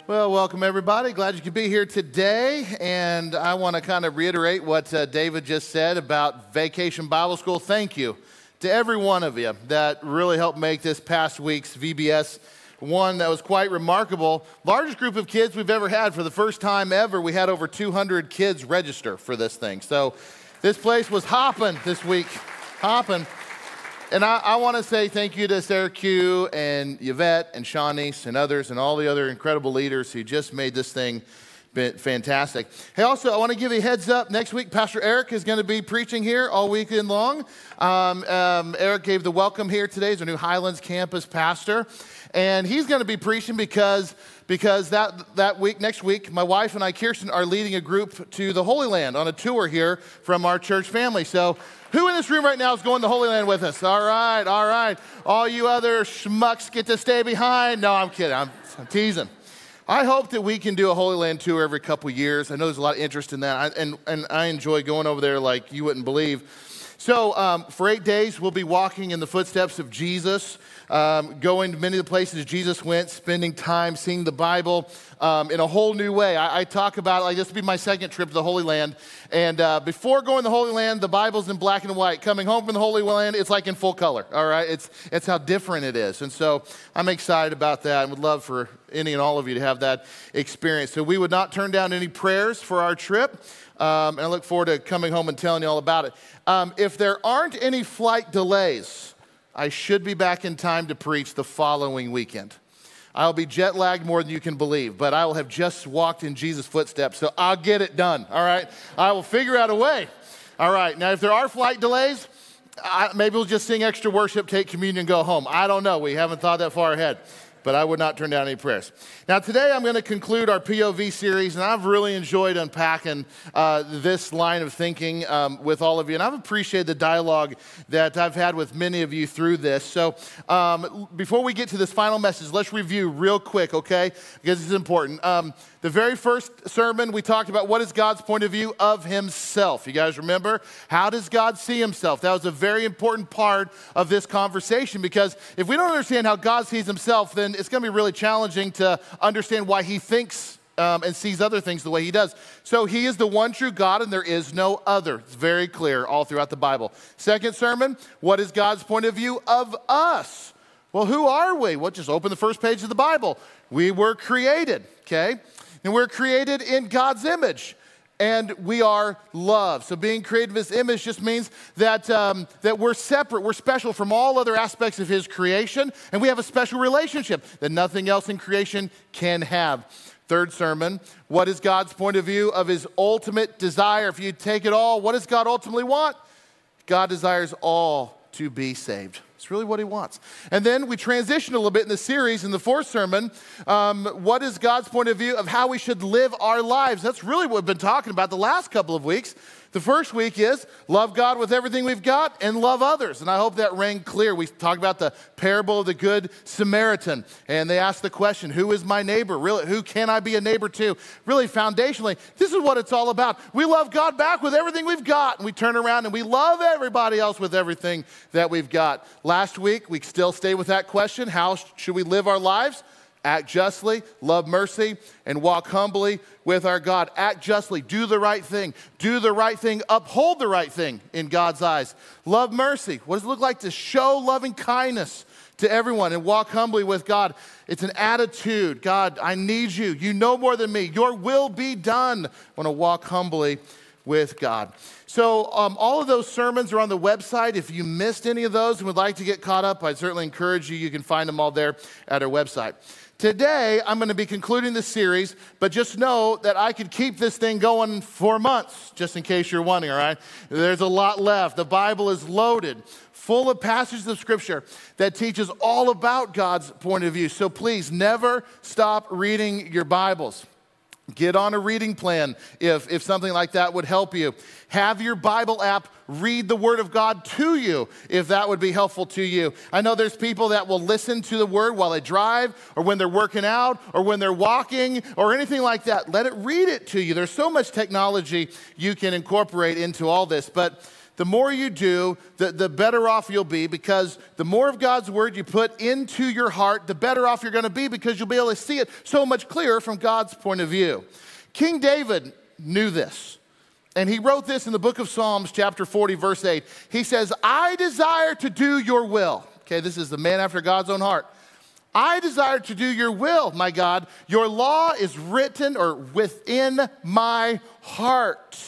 Well, welcome everybody. Glad you could be here today. And I want to kind of reiterate what David just said about Vacation Bible School. Thank you to every one of you that really helped make this past week's VBS one that was quite remarkable. Largest group of kids we've ever had. For the first time ever, we had over 200 kids register for this thing. So this place was hopping this week, hopping. And I want to say thank you to Sarah Q and Yvette and Shawnice and others and all the other incredible leaders who just made this thing fantastic. Hey, also, I want to give you a heads up. Next week, Pastor Eric is going to be preaching here all weekend long. Eric gave the welcome here today. He's our new Highlands campus pastor. And he's going to be preaching because that week, next week, my wife and I, Kirsten, are leading a group to the Holy Land on a tour here from our church family. So who in this room right now is going to the Holy Land with us? All right. All you other schmucks get to stay behind. No, I'm kidding. I'm teasing. I hope that we can do a Holy Land tour every couple years. I know there's a lot of interest in that, and I enjoy going over there like you wouldn't believe. So for 8 days, we'll be walking in the footsteps of Jesus, going to many of the places Jesus went, spending time seeing the Bible in a whole new way. I talk about, like, this will be my second trip to the Holy Land. And before going to the Holy Land, the Bible's in black and white. Coming home from the Holy Land, it's like in full color, all right? It's how different it is. And so I'm excited about that and would love for any and all of you to have that experience. So we would not turn down any prayers for our trip. And I look forward to coming home and telling you all about it. If there aren't any flight delays, I should be back in time to preach the following weekend. I'll be jet lagged more than you can believe, but I will have just walked in Jesus' footsteps, so I'll get it done, all right? I will figure out a way. All right, now if there are flight delays, maybe we'll just sing extra worship, take communion, and go home. I don't know. We haven't thought that far ahead. But I would not turn down any prayers. Now, today I'm going to conclude our POV series, and I've really enjoyed unpacking this line of thinking with all of you, and I've appreciated the dialogue that I've had with many of you through this. So before we get to this final message, let's review real quick, okay? Because it's important. The very first sermon, we talked about what is God's point of view of himself. You guys remember? How does God see himself? That was a very important part of this conversation, because if we don't understand how God sees himself, then it's going to be really challenging to understand why he thinks and sees other things the way he does. So he is the one true God and there is no other. It's very clear all throughout the Bible. Second sermon, what is God's point of view of us? Well, who are we? Well, just open the first page of the Bible. We were created, okay? And we're created in God's image. And we are loved. So being created in his image just means that we're separate, we're special from all other aspects of his creation, and we have a special relationship that nothing else in creation can have. Third sermon, what is God's point of view of his ultimate desire? If you take it all, what does God ultimately want? God desires all to be saved. It's really what he wants. And then we transition a little bit in the series. In the fourth sermon, what is God's point of view of how we should live our lives? That's really what we've been talking about the last couple of weeks. The first week is love God with everything we've got and love others. And I hope that rang clear. We talked about the parable of the Good Samaritan. And they asked the question, who is my neighbor? Really, who can I be a neighbor to? Really, foundationally, this is what it's all about. We love God back with everything we've got. And we turn around and we love everybody else with everything that we've got. Last week, we still stay with that question. How should we live our lives? Act justly, love mercy, and walk humbly with our God. Act justly, do the right thing. Do the right thing, uphold the right thing in God's eyes. Love mercy. What does it look like to show loving kindness to everyone and walk humbly with God? It's an attitude. God, I need you. You know more than me. Your will be done. I want to walk humbly with God. So all of those sermons are on the website. If you missed any of those and would like to get caught up, I'd certainly encourage you. You can find them all there at our website. Today, I'm going to be concluding the series, but just know that I could keep this thing going for months, just in case you're wondering, all right? There's a lot left. The Bible is loaded, full of passages of Scripture that teaches all about God's point of view. So please, never stop reading your Bibles. Get on a reading plan if something like that would help you. Have your Bible app read the Word of God to you if that would be helpful to you. I know there's people that will listen to the Word while they drive or when they're working out or when they're walking or anything like that. Let it read it to you. There's so much technology you can incorporate into all this. But the more you do, the better off you'll be, because the more of God's word you put into your heart, the better off you're going to be, because you'll be able to see it so much clearer from God's point of view. King David knew this, and he wrote this in the book of Psalms, chapter 40, verse 8. He says, I desire to do your will. Okay, this is the man after God's own heart. I desire to do your will, my God. Your law is written or within my heart.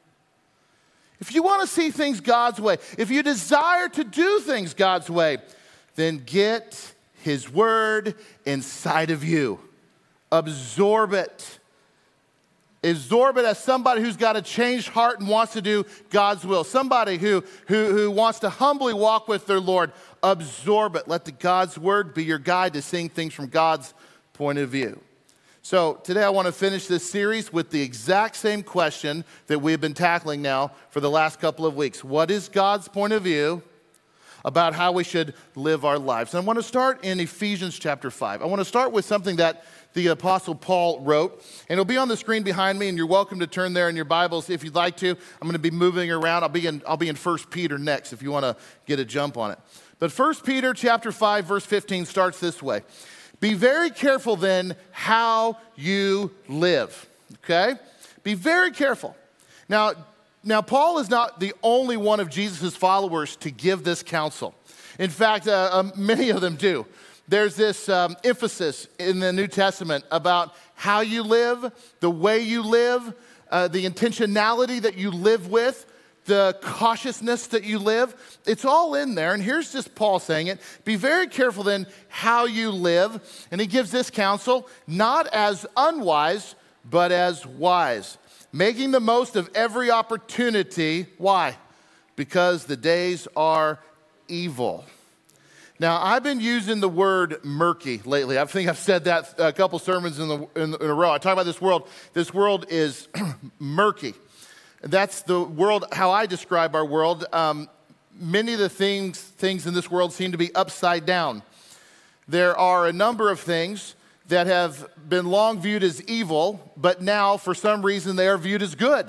If you want to see things God's way, if you desire to do things God's way, then get his word inside of you. Absorb it. Absorb it as somebody who's got a changed heart and wants to do God's will. Somebody who wants to humbly walk with their Lord. Absorb it. Let the God's word be your guide to seeing things from God's point of view. So today I want to finish this series with the exact same question that we've been tackling now for the last couple of weeks. What is God's point of view about how we should live our lives? And I want to start in Ephesians chapter 5. I want to start with something that the Apostle Paul wrote, and it'll be on the screen behind me, and you're welcome to turn there in your Bibles if you'd like to. I'm going to be moving around. I'll be in 1 Peter next if you want to get a jump on it. But 1 Peter chapter 5, verse 15 starts this way. Be very careful then how you live, okay? Be very careful. Now Paul is not the only one of Jesus' followers to give this counsel. In fact, many of them do. There's this emphasis in the New Testament about how you live, the way you live, the intentionality that you live with, the cautiousness that you live. It's all in there. And here's just Paul saying it. Be very careful then how you live. And he gives this counsel, not as unwise, but as wise, making the most of every opportunity. Why? Because the days are evil. Now, I've been using the word murky lately. I think I've said that a couple sermons in a row. I talk about this world. This world is murky. That's the world, how I describe our world. Many of the things in this world seem to be upside down. There are a number of things that have been long viewed as evil, but now, for some reason, they are viewed as good.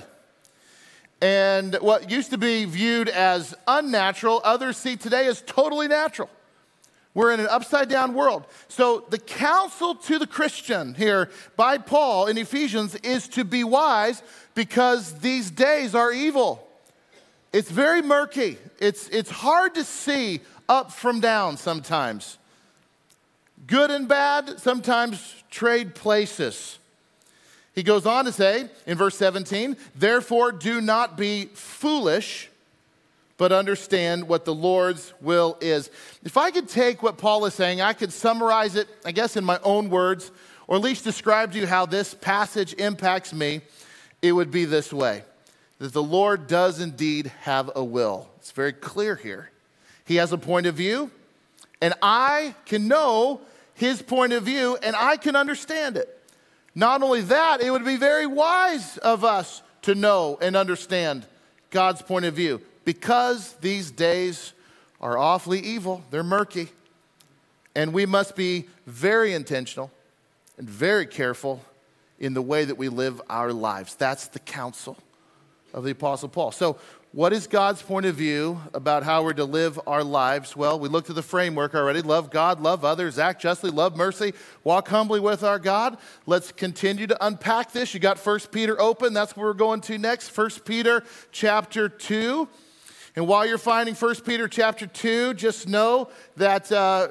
And what used to be viewed as unnatural, others see today as totally natural. We're in an upside-down world. So the counsel to the Christian here by Paul in Ephesians is to be wise, because these days are evil. It's very murky. It's hard to see up from down sometimes. Good and bad sometimes trade places. He goes on to say in verse 17, therefore do not be foolish, but understand what the Lord's will is. If I could take what Paul is saying, I could summarize it, I guess, in my own words, or at least describe to you how this passage impacts me, it would be this way, that the Lord does indeed have a will. It's very clear here. He has a point of view, and I can know his point of view, and I can understand it. Not only that, it would be very wise of us to know and understand God's point of view, because these days are awfully evil. They're murky. And we must be very intentional and very careful in the way that we live our lives. That's the counsel of the Apostle Paul. So what is God's point of view about how we're to live our lives? Well, we looked at the framework already. Love God, love others, act justly, love mercy, walk humbly with our God. Let's continue to unpack this. You got 1 Peter open. That's where we're going to next. 1 Peter chapter 2. And while you're finding 1 Peter chapter 2, just know that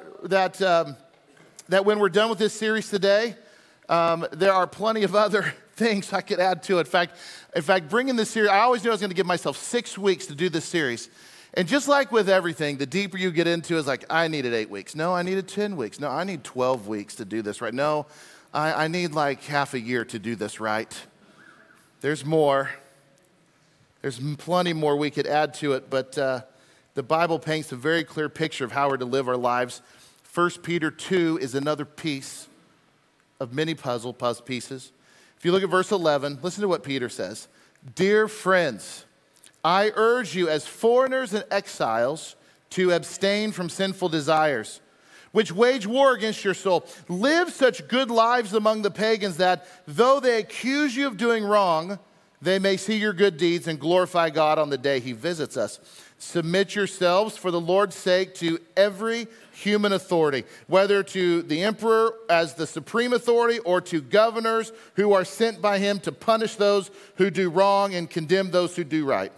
when we're done with this series today, there are plenty of other things I could add to it. In fact, bringing this series, I always knew I was going to give myself 6 weeks to do this series. And just like with everything, the deeper you get into it, it's like, I needed 8 weeks. No, I needed 10 weeks. No, I need 12 weeks to do this right. No, I need like half a year to do this right. There's more. There's plenty more we could add to it, but the Bible paints a very clear picture of how we're to live our lives. 1 Peter 2 is another piece of many puzzle pieces. If you look at verse 11, listen to what Peter says. Dear friends, I urge you as foreigners and exiles to abstain from sinful desires, which wage war against your soul. Live such good lives among the pagans that, though they accuse you of doing wrong, they may see your good deeds and glorify God on the day he visits us. Submit yourselves for the Lord's sake to every human authority, whether to the emperor as the supreme authority or to governors who are sent by him to punish those who do wrong and condemn those who do right.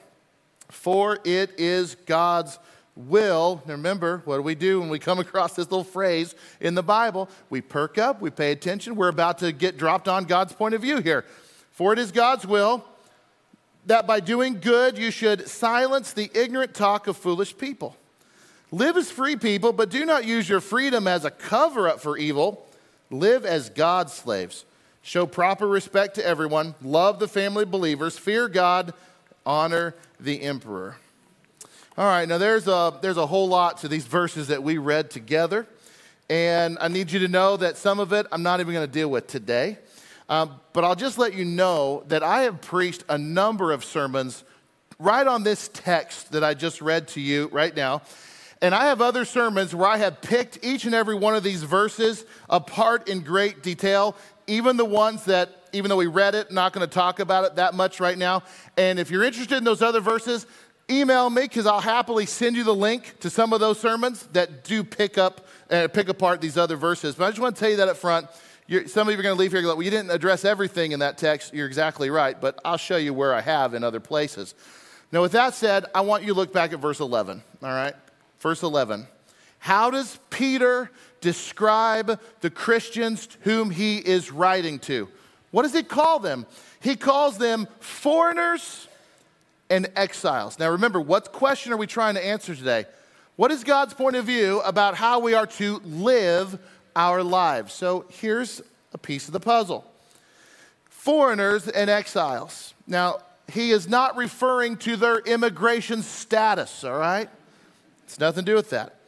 For it is God's will. Now remember, what do we do when we come across this little phrase in the Bible? We perk up, we pay attention. We're about to get dropped on God's point of view here. For it is God's will that by doing good you should silence the ignorant talk of foolish people. Live as free people, but do not use your freedom as a cover-up for evil. Live as God's slaves. Show proper respect to everyone. Love the family of believers. Fear God. Honor the emperor. All right, now there's a whole lot to these verses that we read together. And I need you to know that some of it I'm not even going to deal with today. But I'll just let you know that I have preached a number of sermons right on this text that I just read to you right now. And I have other sermons where I have picked each and every one of these verses apart in great detail, even the ones that, even though we read it, not going to talk about it that much right now. And if you're interested in those other verses, email me because I'll happily send you the link to some of those sermons that do pick apart these other verses. But I just want to tell you that up front. Some of you are going to leave here and go, well, you didn't address everything in that text. You're exactly right, but I'll show you where I have in other places. Now, with that said, I want you to look back at verse 11, all right? Verse 11. How does Peter describe the Christians whom he is writing to? What does he call them? He calls them foreigners and exiles. Now, remember, what question are we trying to answer today? What is God's point of view about how we are to live our lives? So here's a piece of the puzzle. Foreigners and exiles. Now, he is not referring to their immigration status, all right? It's nothing to do with that.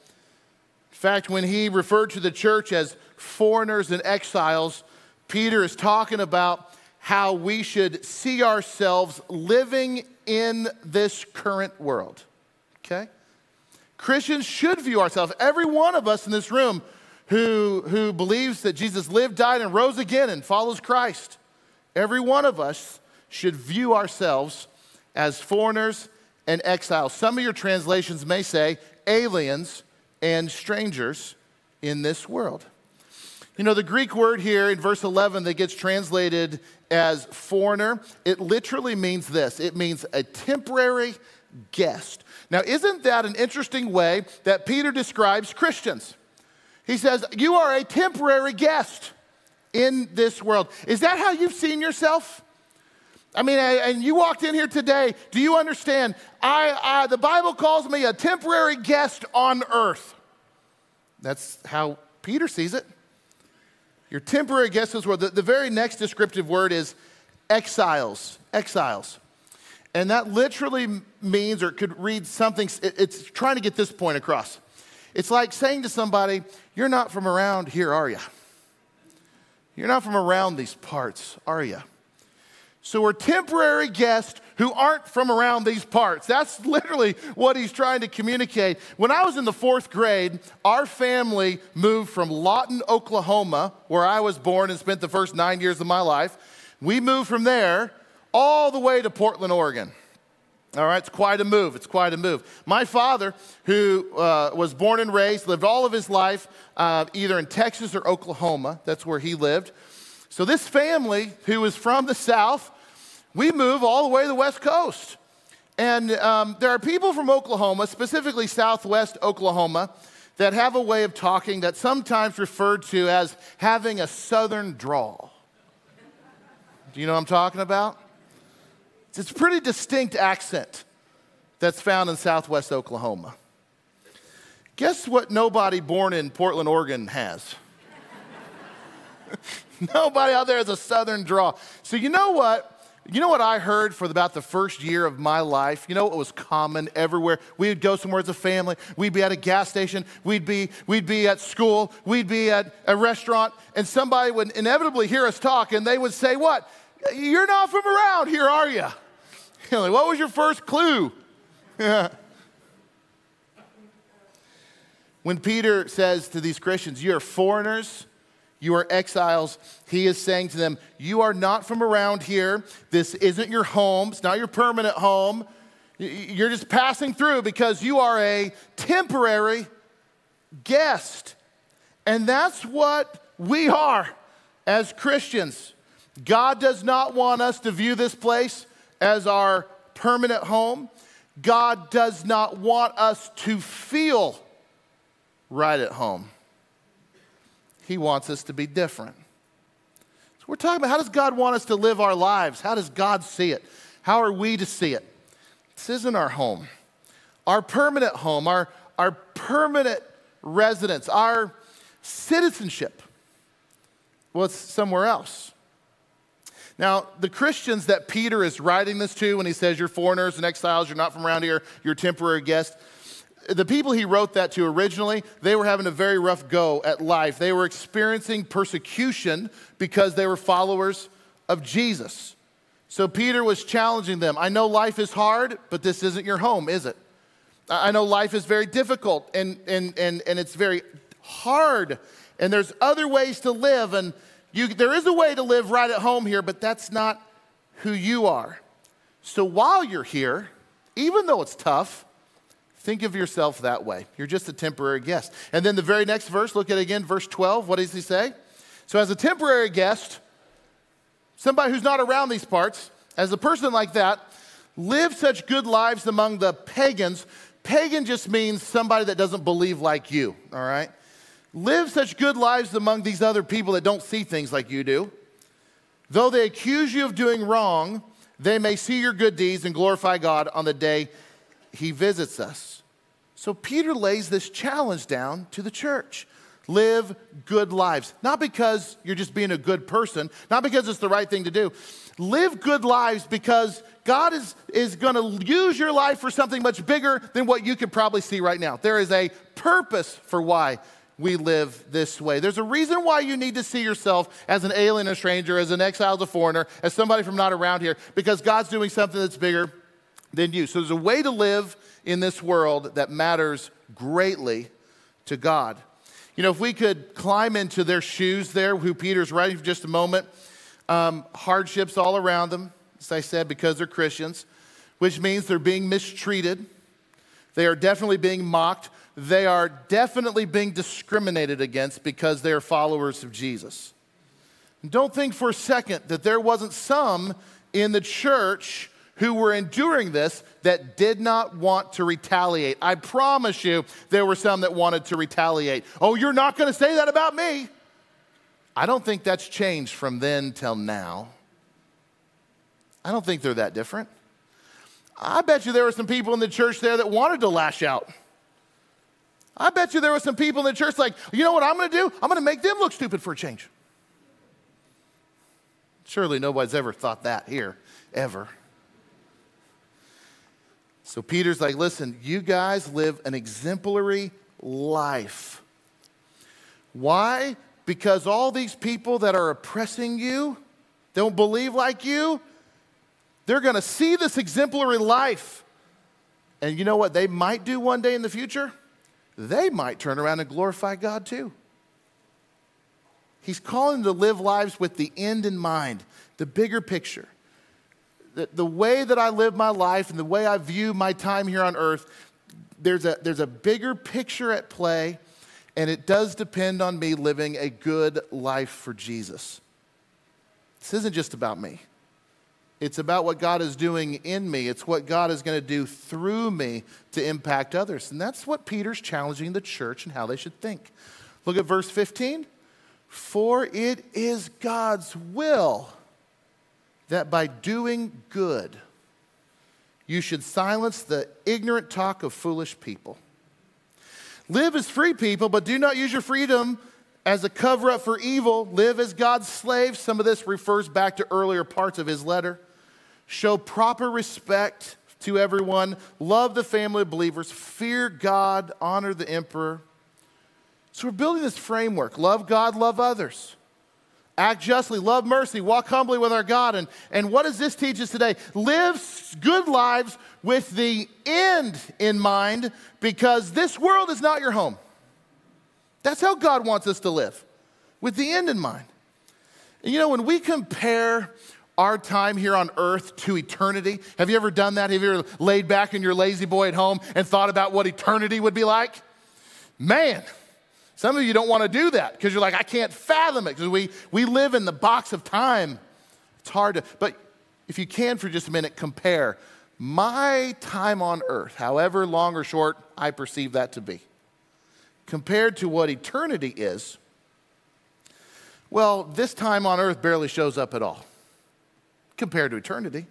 In fact, when he referred to the church as foreigners and exiles, Peter is talking about how we should see ourselves living in this current world, okay? Christians should view ourselves, every one of us in this room who believes that Jesus lived, died, and rose again and follows Christ, every one of us should view ourselves as foreigners and exiles. Some of your translations may say aliens and strangers in this world. You know, the Greek word here in verse 11 that gets translated as foreigner, it literally means this. It means a temporary guest. Now, isn't that an interesting way that Peter describes Christians? He says, you are a temporary guest in this world. Is that how you've seen yourself? I mean, and you walked in here today, do you understand? The Bible calls me a temporary guest on earth. That's how Peter sees it. Your temporary guest in this world. The very next descriptive word is exiles. Exiles. And that literally means, or could read something, it's trying to get this point across. It's like saying to somebody, you're not from around here, are you? You're not from around these parts, are you? So we're temporary guests who aren't from around these parts. That's literally what he's trying to communicate. When I was in the 4th grade, our family moved from Lawton, Oklahoma, where I was born and spent the first 9 years of my life. We moved from there all the way to Portland, Oregon. All right, it's quite a move. It's quite a move. My father, who was born and raised, lived all of his life either in Texas or Oklahoma. That's where he lived. So this family, who is from the South, we move all the way to the West Coast. And there are people from Oklahoma, specifically Southwest Oklahoma, that have a way of talking that's sometimes referred to as having a Southern drawl. Do you know what I'm talking about? It's a pretty distinct accent that's found in Southwest Oklahoma. Guess what nobody born in Portland, Oregon has? Nobody out there has a Southern drawl. So you know what? You know what I heard for about the first year of my life? You know what was common everywhere? We would go somewhere as a family. We'd be at a gas station. We'd be at school. We'd be at a restaurant. And somebody would inevitably hear us talk, and they would say, what? You're not from around here, are you? You're like, what was your first clue? When Peter says to these Christians, you're foreigners, You are exiles. He is saying to them, you are not from around here. This isn't your home. It's not your permanent home. You're just passing through because you are a temporary guest. And that's what we are as Christians. God does not want us to view this place as our permanent home. God does not want us to feel right at home. He wants us to be different. So we're talking about, how does God want us to live our lives? How does God see it? How are we to see it? This isn't our home. Our permanent home, our permanent residence, our citizenship, well, it's somewhere else. Now, the Christians that Peter is writing this to when he says you're foreigners and exiles, you're not from around here, you're temporary guests, the people he wrote that to originally, they were having a very rough go at life. They were experiencing persecution because they were followers of Jesus. So Peter was challenging them. I know life is hard, but this isn't your home, is it? I know life is very difficult and it's very hard. And there's other ways to live. And there is a way to live right at home here, but that's not who you are. So while you're here, even though it's tough, think of yourself that way. You're just a temporary guest. And then the very next verse, look at it again, verse 12. What does he say? So as a temporary guest, somebody who's not around these parts, as a person like that, live such good lives among the pagans. Pagan just means somebody that doesn't believe like you, all right? Live such good lives among these other people that don't see things like you do. Though they accuse you of doing wrong, they may see your good deeds and glorify God on the day he visits us. So Peter lays this challenge down to the church. Live good lives. Not because you're just being a good person, not because it's the right thing to do. Live good lives because God is going to use your life for something much bigger than what you can probably see right now. There is a purpose for why we live this way. There's a reason why you need to see yourself as an alien, a stranger, as an exile, as a foreigner, as somebody from not around here, because God's doing something that's bigger than you. So there's a way to live in this world that matters greatly to God. You know, if we could climb into their shoes there, who Peter's writing for just a moment, hardships all around them, as I said, because they're Christians, which means they're being mistreated. They are definitely being mocked. They are definitely being discriminated against because they are followers of Jesus. And don't think for a second that there wasn't some in the church who were enduring this that did not want to retaliate. I promise you there were some that wanted to retaliate. Oh, you're not going to say that about me. I don't think that's changed from then till now. I don't think they're that different. I bet you there were some people in the church there that wanted to lash out. I bet you there were some people in the church like, you know what I'm going to do? I'm going to make them look stupid for a change. Surely nobody's ever thought that here, ever. So Peter's like, listen, you guys live an exemplary life. Why? Because all these people that are oppressing you, don't believe like you, they're going to see this exemplary life. And you know what they might do one day in the future? They might turn around and glorify God too. He's calling them to live lives with the end in mind, the bigger picture. The way that I live my life and the way I view my time here on earth, there's a bigger picture at play, and it does depend on me living a good life for Jesus. This isn't just about me. It's about what God is doing in me. It's what God is going to do through me to impact others. And that's what Peter's challenging the church and how they should think. Look at verse 15. For it is God's will that by doing good, you should silence the ignorant talk of foolish people. Live as free people, but do not use your freedom as a cover-up for evil. Live as God's slaves. Some of this refers back to earlier parts of his letter. Show proper respect to everyone. Love the family of believers. Fear God. Honor the emperor. So we're building this framework. Love God, love others. Act justly, love mercy, walk humbly with our God. And what does this teach us today? Live good lives with the end in mind, because this world is not your home. That's how God wants us to live. with the end in mind. And when we compare our time here on earth to eternity, have you ever done that? Have you ever laid back in your lazy boy at home and thought about what eternity would be like? Man, some of you don't want to do that because you're like, I can't fathom it, because we live in the box of time. It's hard to, but if you can for just a minute, compare my time on earth, however long or short I perceive that to be, compared to what eternity is. Well, this time on earth barely shows up at all compared to eternity.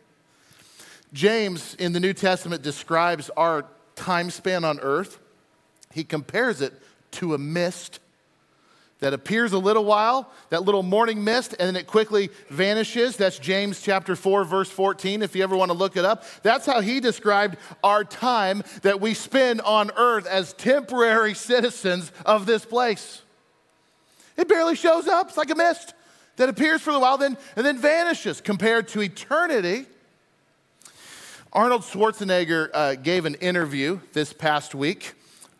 James in the New Testament describes our time span on earth. He compares it to a mist that appears a little while, that little morning mist, and then it quickly vanishes. That's James chapter 4, verse 14, if you ever want to look it up. That's how he described our time that we spend on earth as temporary citizens of this place. It barely shows up. It's like a mist that appears for a while and then vanishes. Compared to eternity, Arnold Schwarzenegger gave an interview this past week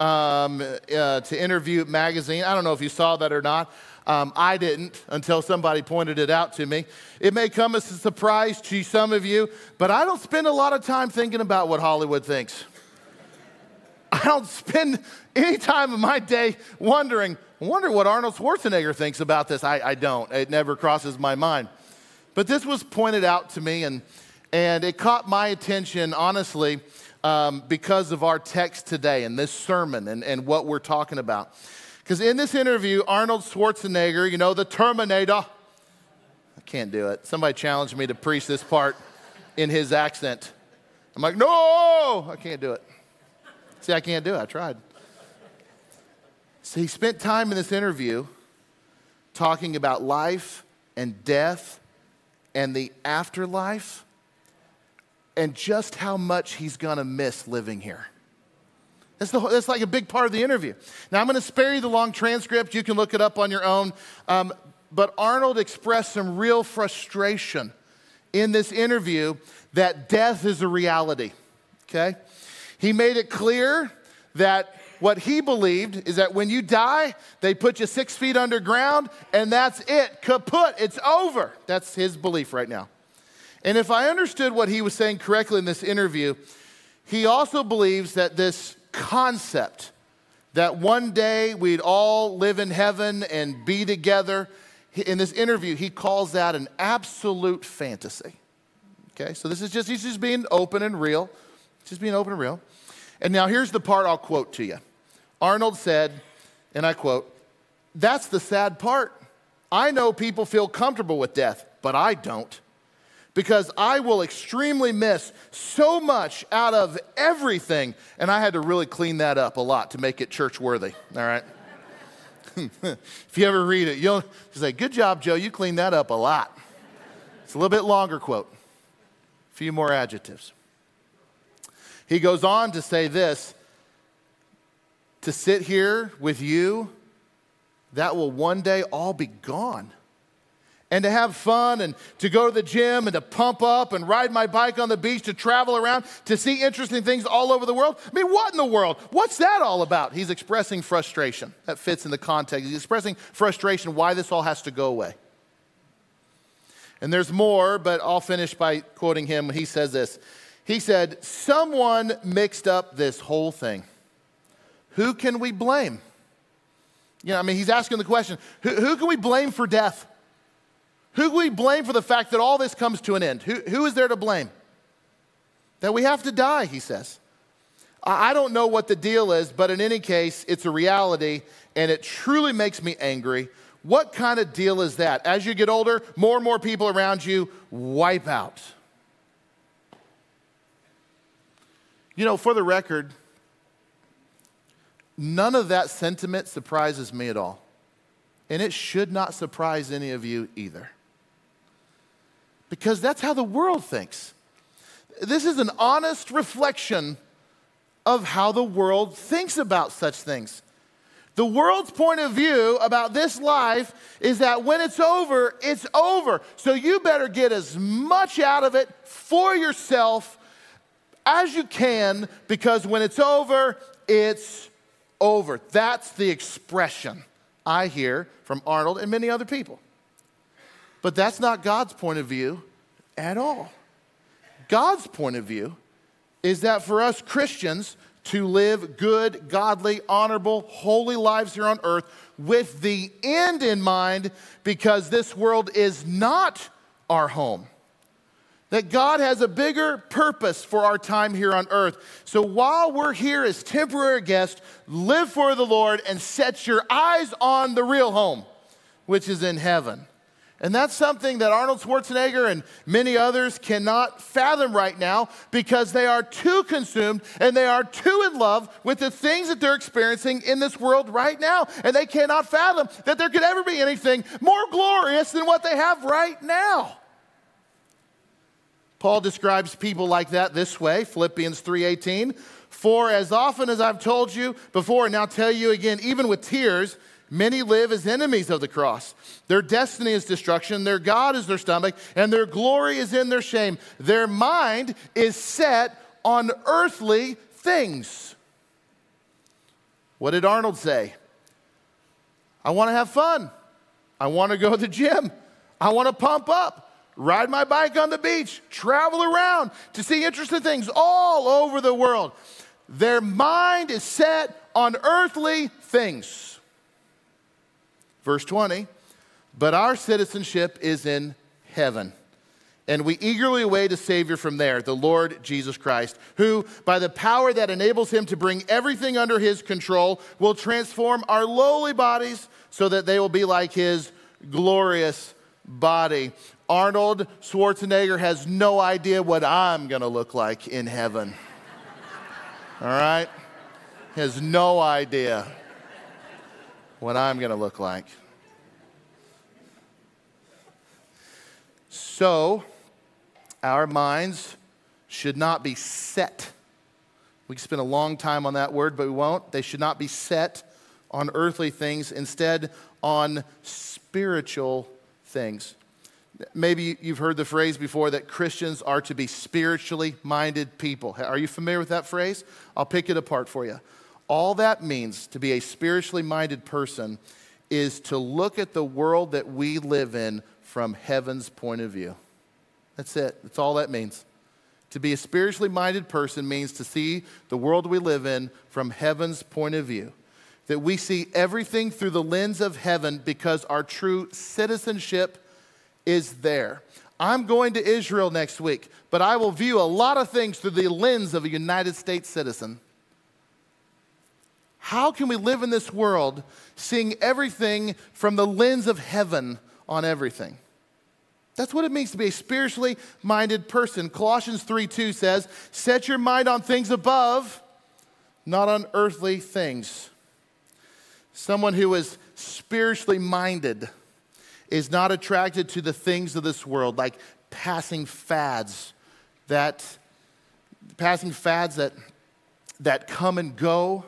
to Interview Magazine. I don't know if you saw that or not. I didn't until somebody pointed it out to me. It may come as a surprise to some of you, but I don't spend a lot of time thinking about what Hollywood thinks. I don't spend any time of my day wondering, I wonder what Arnold Schwarzenegger thinks about this. I don't. It never crosses my mind. But this was pointed out to me, and it caught my attention, honestly, because of our text today and this sermon and what we're talking about. Because in this interview, Arnold Schwarzenegger, the Terminator, I can't do it. Somebody challenged me to preach this part in his accent. I'm like, no, I can't do it. See, I can't do it. I tried. So he spent time in this interview talking about life and death and the afterlife and just how much he's going to miss living here. That's like a big part of the interview. Now, I'm going to spare you the long transcript. You can look it up on your own. But Arnold expressed some real frustration in this interview that death is a reality, okay? He made it clear that what he believed is that when you die, they put you 6 feet underground, and that's it, kaput, it's over. That's his belief right now. And if I understood what he was saying correctly in this interview, he also believes that this concept that one day we'd all live in heaven and be together, in this interview, he calls that an absolute fantasy. Okay, so he's just being open and real. Just being open and real. And now here's the part I'll quote to you. Arnold said, and I quote, "That's the sad part. I know people feel comfortable with death, but I don't. Because I will extremely miss so much out of everything." And I had to really clean that up a lot to make it church worthy, all right? If you ever read it, you'll say, "Good job, Joe, you cleaned that up a lot." It's a little bit longer quote, a few more adjectives. He goes on to say this: "To sit here with you, that will one day all be gone. And to have fun and to go to the gym and to pump up and ride my bike on the beach, to travel around, to see interesting things all over the world. I mean, what in the world? What's that all about?" He's expressing frustration. That fits in the context. He's expressing frustration why this all has to go away. And there's more, but I'll finish by quoting him when he says this. He said, "Someone mixed up this whole thing. Who can we blame?" He's asking the question, who can we blame for death? Who can we blame for the fact that all this comes to an end? Who is there to blame? That we have to die, he says. I don't know what the deal is, but in any case, it's a reality, and it truly makes me angry. What kind of deal is that? As you get older, more and more people around you wipe out. For the record, none of that sentiment surprises me at all. And it should not surprise any of you either. Because that's how the world thinks. This is an honest reflection of how the world thinks about such things. The world's point of view about this life is that when it's over, it's over. So you better get as much out of it for yourself as you can, because when it's over, it's over. That's the expression. I hear from Arnold and many other people. But that's not God's point of view at all. God's point of view is that for us Christians to live good, godly, honorable, holy lives here on earth with the end in mind, because this world is not our home. That God has a bigger purpose for our time here on earth. So while we're here as temporary guests, live for the Lord and set your eyes on the real home, which is in heaven. And that's something that Arnold Schwarzenegger and many others cannot fathom right now, because they are too consumed and they are too in love with the things that they're experiencing in this world right now. And they cannot fathom that there could ever be anything more glorious than what they have right now. Paul describes people like that this way, Philippians 3:18. For as often as I've told you before and now tell you again, even with tears, many live as enemies of the cross. Their destiny is destruction, their God is their stomach, and their glory is in their shame. Their mind is set on earthly things. What did Arnold say? I want to have fun. I want to go to the gym. I want to pump up. Ride my bike on the beach, travel around to see interesting things all over the world. Their mind is set on earthly things. Verse 20, but our citizenship is in heaven, and we eagerly await a Savior from there, the Lord Jesus Christ, who, by the power that enables him to bring everything under his control, will transform our lowly bodies so that they will be like his glorious body. Arnold Schwarzenegger has no idea what I'm going to look like in heaven. All right? He has no idea what I'm going to look like. So, our minds should not be set. We can spend a long time on that word, but we won't. They should not be set on earthly things, instead on spiritual things. Maybe you've heard the phrase before that Christians are to be spiritually minded people. Are you familiar with that phrase? I'll pick it apart for you. All that means to be a spiritually minded person is to look at the world that we live in from heaven's point of view. That's it. That's all that means. To be a spiritually minded person means to see the world we live in from heaven's point of view. That we see everything through the lens of heaven, because our true citizenship is there. I'm going to Israel next week, but I will view a lot of things through the lens of a United States citizen. How can we live in this world seeing everything from the lens of heaven on everything? That's what it means to be a spiritually minded person. Colossians 3:2 says, set your mind on things above, not on earthly things. Someone who is spiritually minded is not attracted to the things of this world, like passing fads that come and go.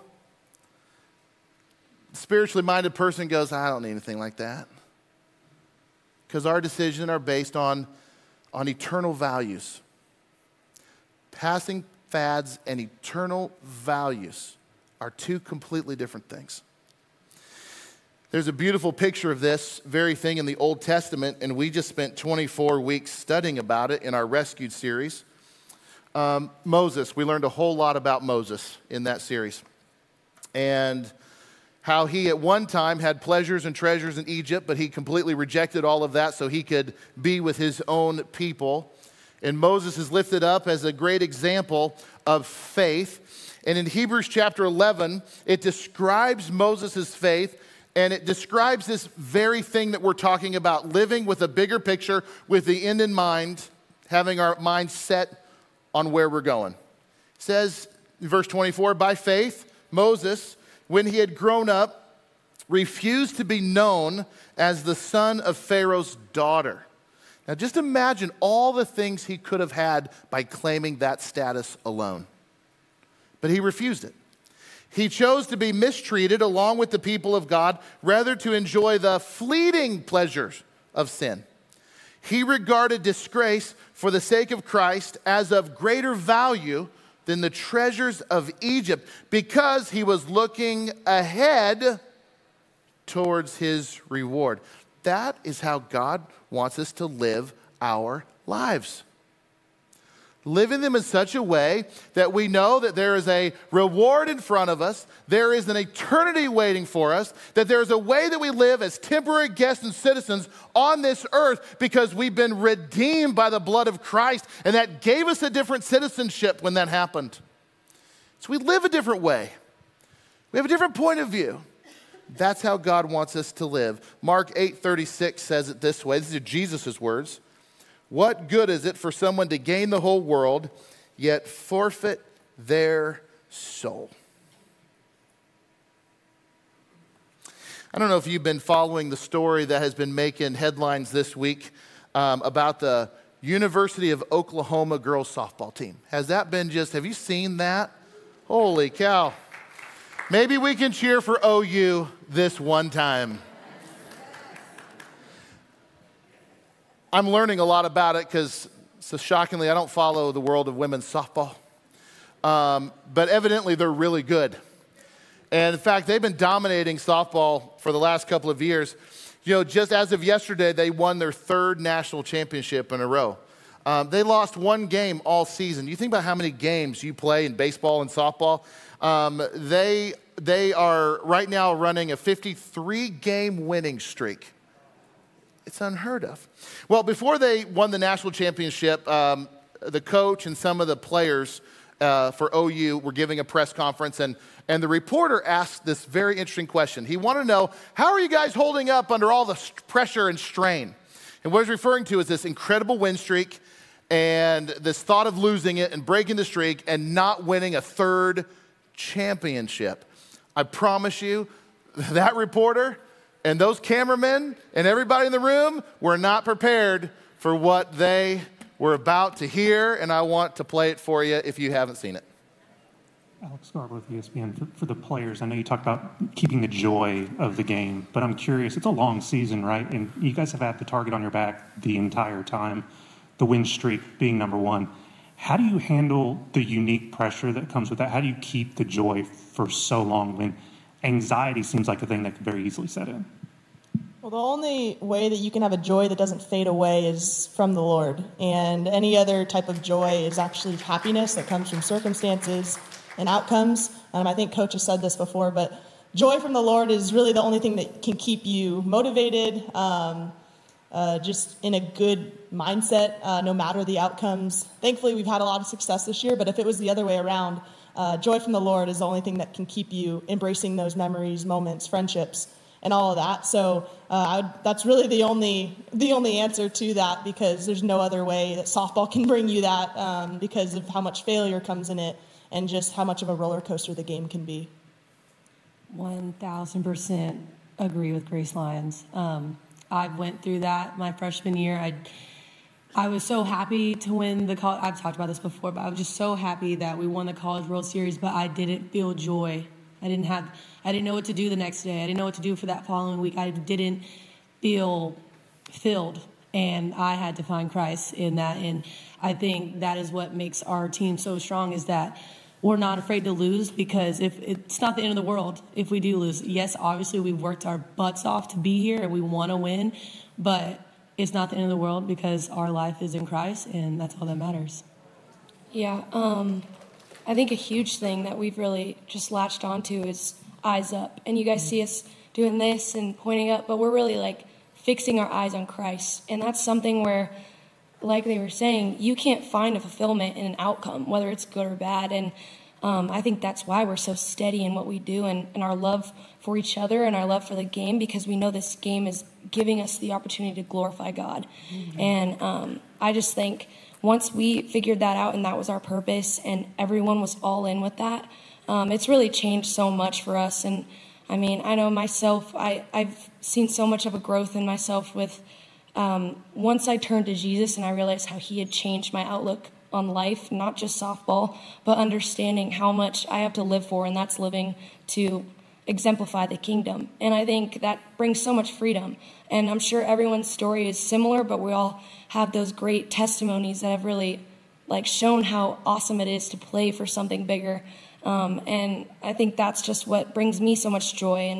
Spiritually minded person goes, I don't need anything like that. Because our decisions are based on eternal values. Passing fads and eternal values are two completely different things. There's a beautiful picture of this very thing in the Old Testament, and we just spent 24 weeks studying about it in our Rescued series. Moses, we learned a whole lot about Moses in that series. And how he at one time had pleasures and treasures in Egypt, but he completely rejected all of that so he could be with his own people. And Moses is lifted up as a great example of faith. And in Hebrews chapter 11, it describes Moses' faith. And it describes this very thing that we're talking about, living with a bigger picture, with the end in mind, having our mind set on where we're going. It says in verse 24, by faith, Moses, when he had grown up, refused to be known as the son of Pharaoh's daughter. Now just imagine all the things he could have had by claiming that status alone. But he refused it. He chose to be mistreated along with the people of God, rather to enjoy the fleeting pleasures of sin. He regarded disgrace for the sake of Christ as of greater value than the treasures of Egypt, because he was looking ahead towards his reward. That is how God wants us to live our lives. Living them in such a way that we know that there is a reward in front of us, there is an eternity waiting for us, that there is a way that we live as temporary guests and citizens on this earth because we've been redeemed by the blood of Christ, and that gave us a different citizenship when that happened. So we live a different way. We have a different point of view. That's how God wants us to live. Mark 8:36 says it this way. These are Jesus' words. What good is it for someone to gain the whole world, yet forfeit their soul? I don't know if you've been following the story that has been making headlines this week about the University of Oklahoma girls softball team. Has that been have you seen that? Holy cow. Maybe we can cheer for OU this one time. I'm learning a lot about it because, so shockingly, I don't follow the world of women's softball. But evidently, they're really good. And in fact, they've been dominating softball for the last couple of years. You know, just as of yesterday, they won their third national championship in a row. They lost one game all season. You think about how many games you play in baseball and softball. They are right now running a 53-game winning streak. It's unheard of. Well, before they won the national championship, the coach and some of the players for OU were giving a press conference, and the reporter asked this very interesting question. He wanted to know, how are you guys holding up under all the pressure and strain? And what he's referring to is this incredible win streak and this thought of losing it and breaking the streak and not winning a third championship. I promise you, that reporter and those cameramen and everybody in the room were not prepared for what they were about to hear, and I want to play it for you if you haven't seen it. Alex Garber with ESPN. For the players, I know you talked about keeping the joy of the game, but I'm curious, it's a long season, right? And you guys have had the target on your back the entire time, the win streak being number one. How do you handle the unique pressure that comes with that? How do you keep the joy for so long when anxiety seems like a thing that could very easily set in? Well, the only way that you can have a joy that doesn't fade away is from the Lord. And any other type of joy is actually happiness that comes from circumstances and outcomes. I think Coach has said this before, but joy from the Lord is really the only thing that can keep you motivated, just in a good mindset, no matter the outcomes. Thankfully, we've had a lot of success this year, but if it was the other way around, joy from the Lord is the only thing that can keep you embracing those memories, moments, friendships, and all of that. So that's really the only answer to that, because there's no other way that softball can bring you that, because of how much failure comes in it and just how much of a roller coaster the game can be. 1,000% agree with Grace Lyons. I went through that my freshman year. I was so happy to win the college. I've talked about this before, but I was just so happy that we won the College World Series, but I didn't feel joy. I didn't know what to do the next day. I didn't know what to do for that following week. I didn't feel filled, and I had to find Christ in that. And I think that is what makes our team so strong, is that we're not afraid to lose, because if it's not the end of the world if we do lose. Yes, obviously we've worked our butts off to be here and we want to win, but it's not the end of the world because our life is in Christ, and that's all that matters. Yeah, I think a huge thing that we've really just latched onto is eyes up. And you guys see us doing this and pointing up, but we're really like fixing our eyes on Christ. And that's something where, like they were saying, you can't find a fulfillment in an outcome, whether it's good or bad. And I think that's why we're so steady in what we do, and our love for each other and our love for the game, because we know this game is giving us the opportunity to glorify God. Mm-hmm. And I just think once we figured that out and that was our purpose and everyone was all in with that, it's really changed so much for us. And I mean, I know myself, I've seen so much of a growth in myself with once I turned to Jesus and I realized how he had changed my outlook on life, not just softball, but understanding how much I have to live for, and that's living to exemplify the kingdom. And I think that brings so much freedom. And I'm sure everyone's story is similar, but we all have those great testimonies that have really shown how awesome it is to play for something bigger. And I think that's just what brings me so much joy. And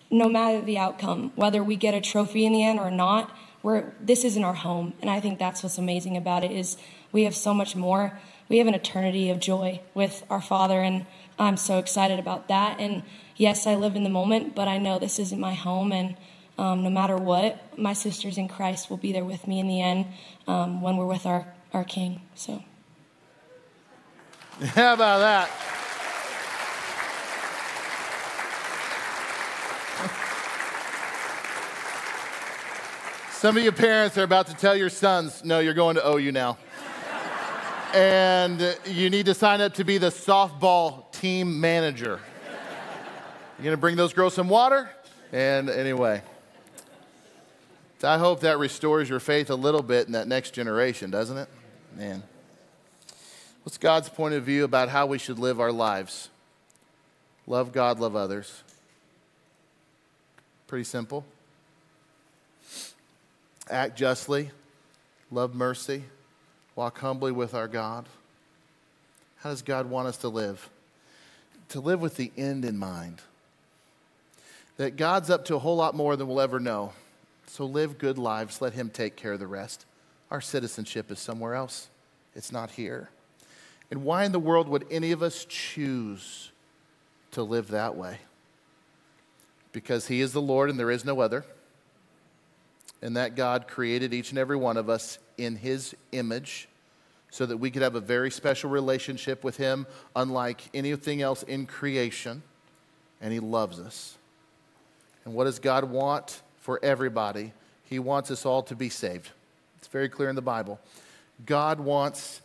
no matter the outcome, whether we get a trophy in the end or not, this isn't our home. And I think that's what's amazing about it is we have so much more. We have an eternity of joy with our Father, and I'm so excited about that. And yes, I live in the moment, but I know this isn't my home, and no matter what, my sisters in Christ will be there with me in the end when we're with our King. So, how about that? Some of you parents are about to tell your sons, no, you're going to OU now. And you need to sign up to be the softball team manager. You're going to bring those girls some water? And anyway, I hope that restores your faith a little bit in that next generation, doesn't it? Man. What's God's point of view about how we should live our lives? Love God, love others. Pretty simple. Act justly, love mercy, walk humbly with our God. How does God want us to live? To live with the end in mind. That God's up to a whole lot more than we'll ever know. So live good lives, let him take care of the rest. Our citizenship is somewhere else. It's not here. And why in the world would any of us choose to live that way? Because he is the Lord and there is no other. And that God created each and every one of us in his image so that we could have a very special relationship with him, unlike anything else in creation. And he loves us. And what does God want for everybody? He wants us all to be saved. It's very clear in the Bible. God wants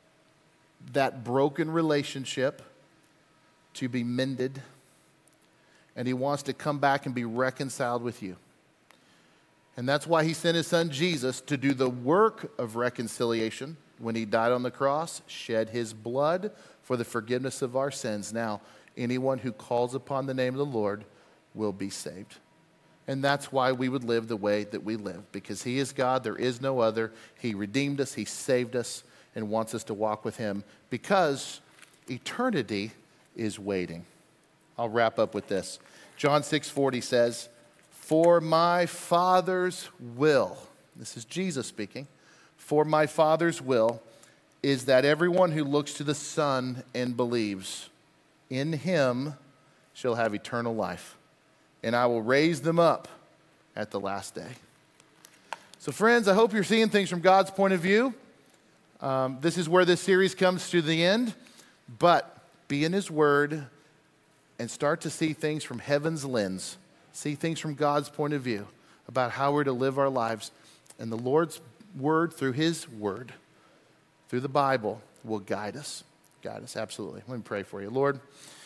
that broken relationship to be mended, and he wants to come back and be reconciled with you. And that's why he sent his son Jesus to do the work of reconciliation when he died on the cross, shed his blood for the forgiveness of our sins. Now, anyone who calls upon the name of the Lord will be saved. And that's why we would live the way that we live, because he is God, there is no other. He redeemed us, he saved us, and wants us to walk with him because eternity is waiting. I'll wrap up with this. John 6:40 says, "For my Father's will," this is Jesus speaking, "for my Father's will is that everyone who looks to the Son and believes in him shall have eternal life, and I will raise them up at the last day." So friends, I hope you're seeing things from God's point of view. This is where this series comes to the end, but be in his word and start to see things from heaven's lens. See things from God's point of view about how we're to live our lives. And the Lord's word through his word, through the Bible, will guide us. Guide us, absolutely. Let me pray for you. Lord,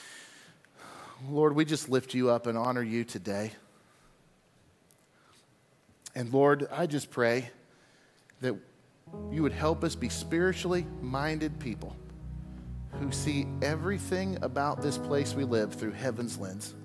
we just lift you up and honor you today. And Lord, I just pray that you would help us be spiritually minded people who see everything about this place we live through heaven's lens.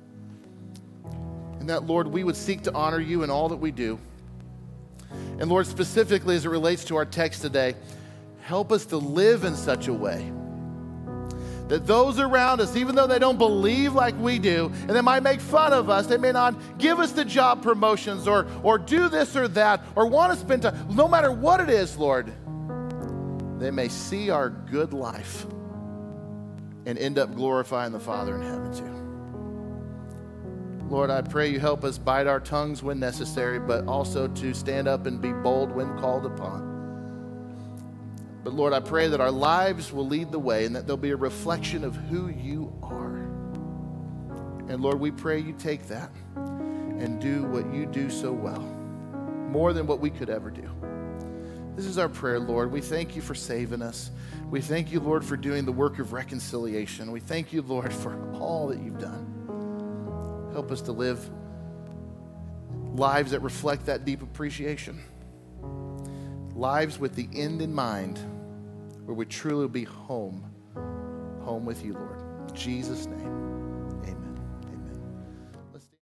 And that, Lord, we would seek to honor you in all that we do. And Lord, specifically as it relates to our text today, help us to live in such a way that those around us, even though they don't believe like we do, and they might make fun of us, they may not give us the job promotions or do this or that, or want to spend time, no matter what it is, Lord, they may see our good life and end up glorifying the Father in heaven too. Lord, I pray you help us bite our tongues when necessary, but also to stand up and be bold when called upon. But Lord, I pray that our lives will lead the way and that there'll be a reflection of who you are. And Lord, we pray you take that and do what you do so well, more than what we could ever do. This is our prayer, Lord. We thank you for saving us. We thank you, Lord, for doing the work of reconciliation. We thank you, Lord, for all that you've done. Help us to live lives that reflect that deep appreciation. Lives with the end in mind, where we truly will be home with you, Lord. In Jesus' name.